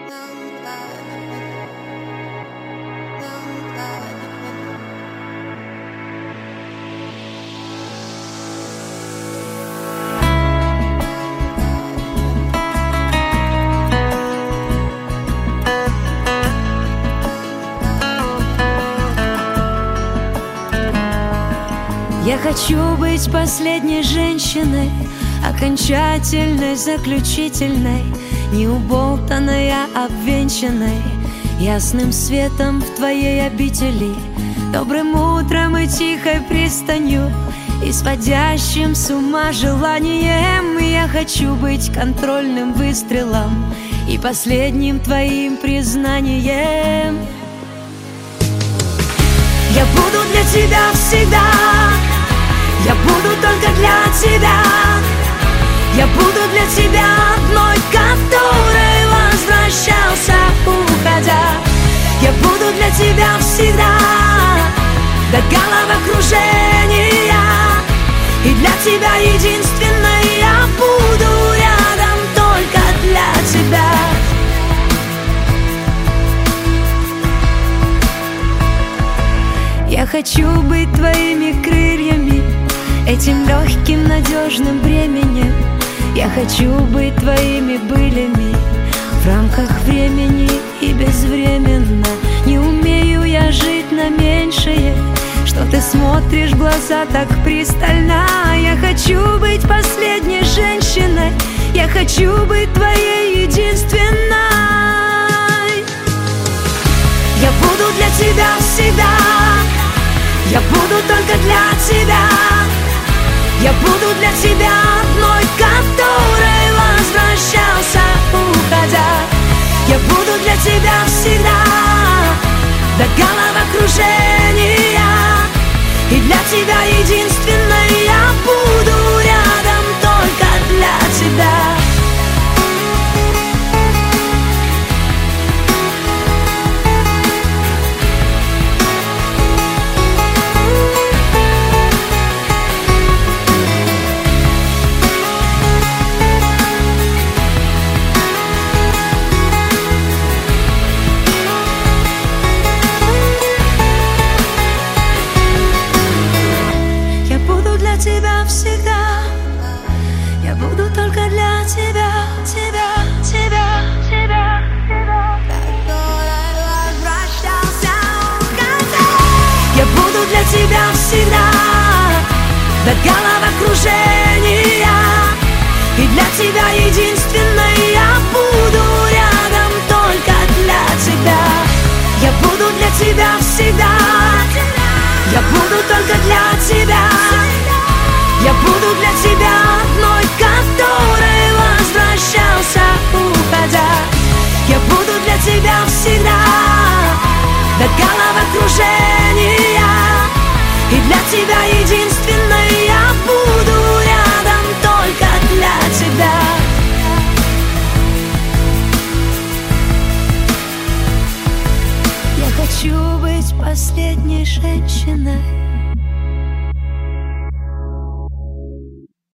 Я хочу быть последней женщиной, окончательной, заключительной, неуболтанной, а обвенчанной ясным светом в твоей обители, добрым утром и тихой пристанью, и сводящим с ума желанием. Я хочу быть контрольным выстрелом и последним твоим признанием. Я буду для тебя всегда, я буду только для тебя, я буду для тебя одной, которой возвращался, уходя. Я буду для тебя всегда, до головокружения, и для тебя единственной я буду рядом только для тебя. Я хочу быть твоими крыльями, этим легким, надежным бременем. Я хочу быть твоими былями в рамках времени и безвременно. Не умею я жить на меньшее, что ты смотришь в глаза так пристально. Я хочу быть последней женщиной, я хочу быть твоей единственной. Я буду для тебя всегда, я буду только для тебя, я буду для тебя одной, которой возвращался, уходя. Я буду для тебя всегда, до головокружения, и для тебя единственной я буду рядом только для тебя. Тебя всегда, я буду только для тебя, тебя, тебя, тебя, тебя, который возвращался, уходя. Я буду для тебя всегда, до головокружения, и для тебя единственной я буду рядом только для тебя. Я буду для тебя всегда, я буду только для тебя. Я буду для тебя одной, которой возвращался, уходя. Я буду для тебя всегда, до головокружения, и для тебя единственной я буду рядом только для тебя. Я хочу быть последней женщиной,